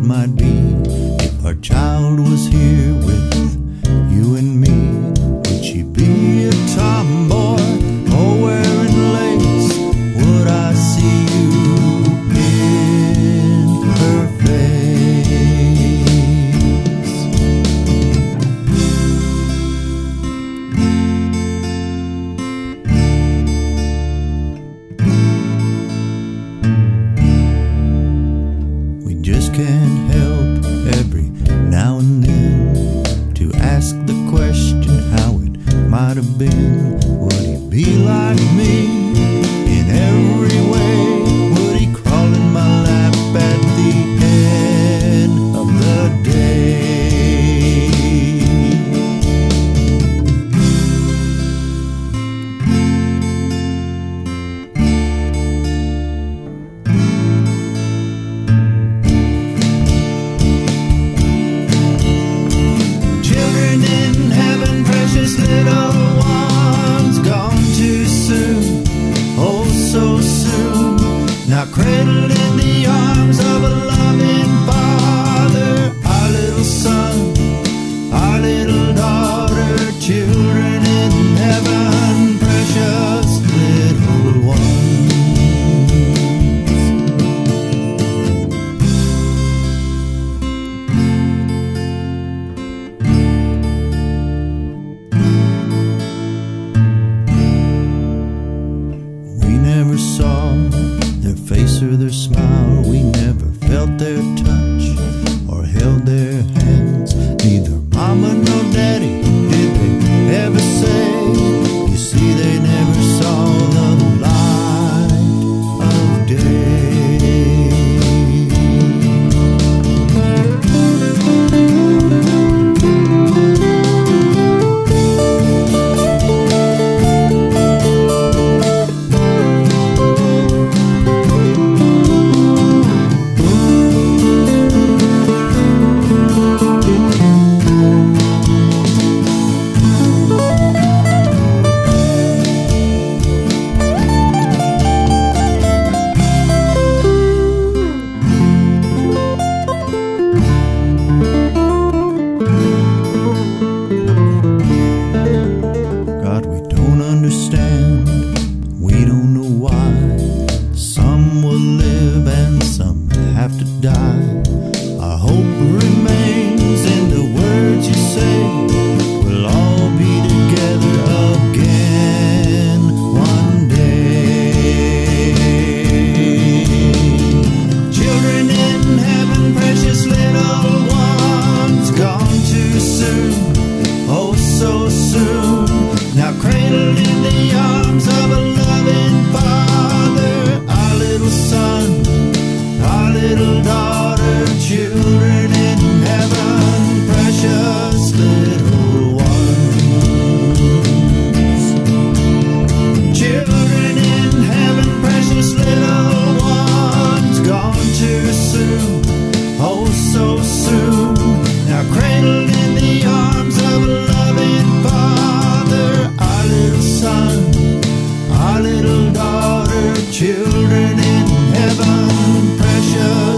might be if our child was here with you and me. Would she be a tomboy or wearing lace? Would I see you in her face? We just can't help every now and then to ask the question how it might have been. Would he be like me in every way? Would he crawl in my lap at the end of the day? Children in heaven, precious little ones, gone too soon, oh so soon. Now cradled in the arms of a loving father, our little son, our little daughter. Children in heaven, precious little ones. We never saw their face or their smile. We never felt their touch or held their hands. Neither mama nor daddy did they ever say. You see, they never saw the light of day. God, we don't understand, we don't know why. Some will live and some have to die. Our hope remains in the words you say. We'll all be together again one day. Children in heaven, precious little ones, gone too soon, oh so soon. Now cradled in the arms of a loving father, our little son, our little daughter. Children in heaven, precious little ones. Children in heaven, precious little ones, gone too soon, oh so soon. Now cradled in the arms of a loving father, our little son, our little daughter. Children in heaven, precious